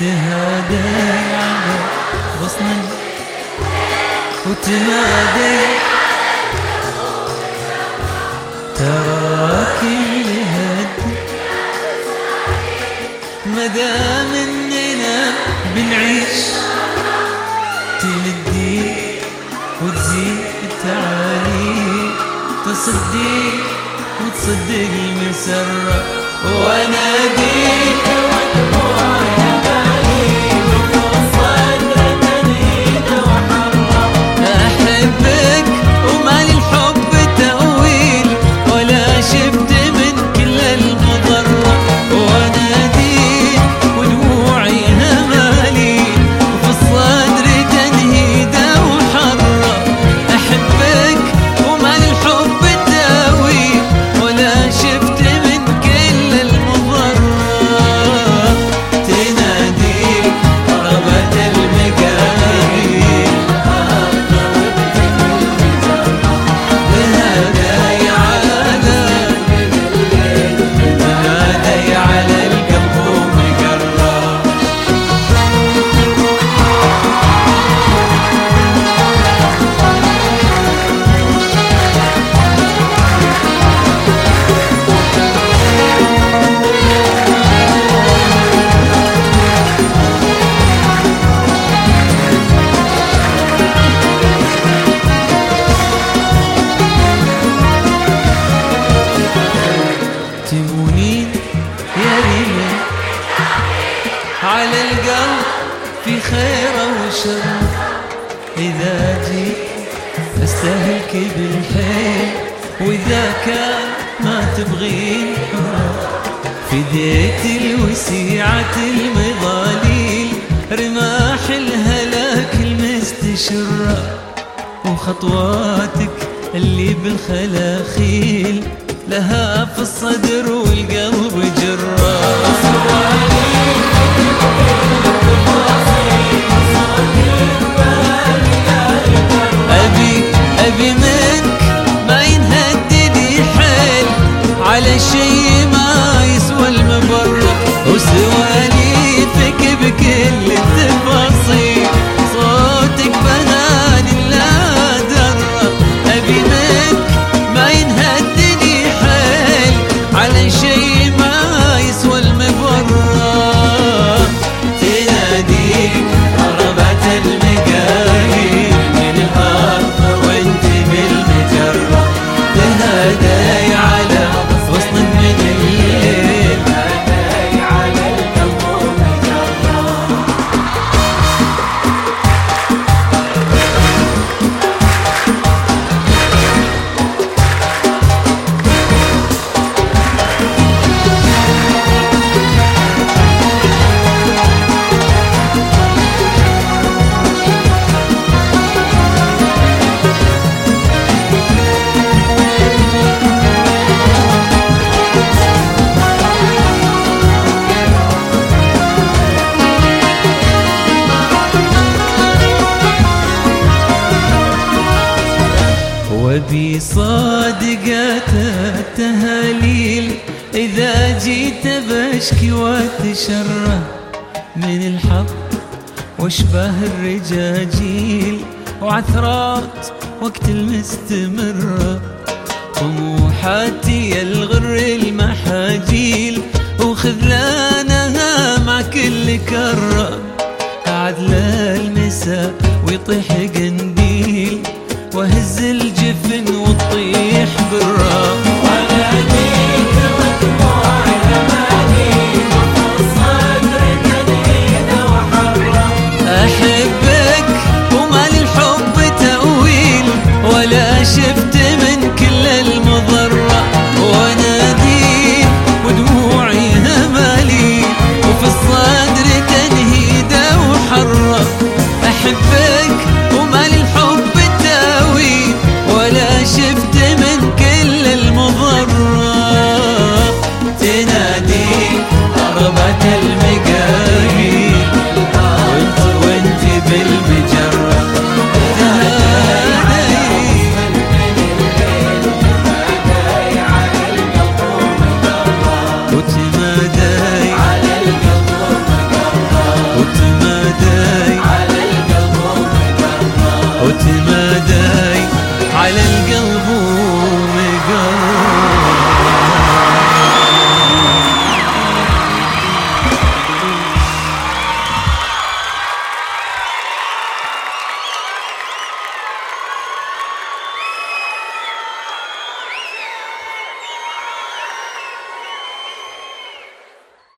تهادى على غصن وتنادي تراك لهد مدام اننا بنعيش تمدي وتزيد تعالي تصدي وتصدق المسرة واناديك ودموعي بالي وصدر تنهيد وحرة احبك ومالي الحب تأويل ولا شفت من كل المضرة واناديك ودموعي همالي وفي الصدر تنهيد وحرة احبك ومالي الحب تأويل ولا شفت من كل المضرة تناديك قربت المقاهي بهداي على القلب ومقرر تمونين يا ريمة على القلب في خير وشر إذا جيت أستهلك بالحيل وإذا كان ما تبغين فديت الوسيعة المظاليل رماح الهلاك المستشرة وخطواتك اللي بالخلاخيل لها في الصدر والقلب جرة أبي منك ما ينهدني حيل على شي ما يسوى المبرر وسواليفك بكل التفاصيل صوتك بناني لا درة أبي منك ما ينهدني حيل على شي ما يسوى المبرر تناديك قربت المقاهي من الأرض وانت بالمجرة تهداي على غصن من الليل هداي على القلب ومجرة وبي صادقات التهاليل إذا جيت بشكي واتشرى من الحظ واشباه الرجاجيل وعثرات وقت المستمرة طموحاتي الغر المحاجيل وخذلانها مع كل كرة عدل المساء ويطيح قنديل وهز الجفن وتطيح بالراء واناديك ودموعي همالي وفي الصدر تنهيد وحرة احبك ومالي الحب تأويل ولا شفت من كل المضرة واناديك ودموعي همالي وفي الصدر تنهيد وحرة احبك ومالي الحب ولا شفت من كل المضرة تناديك قربت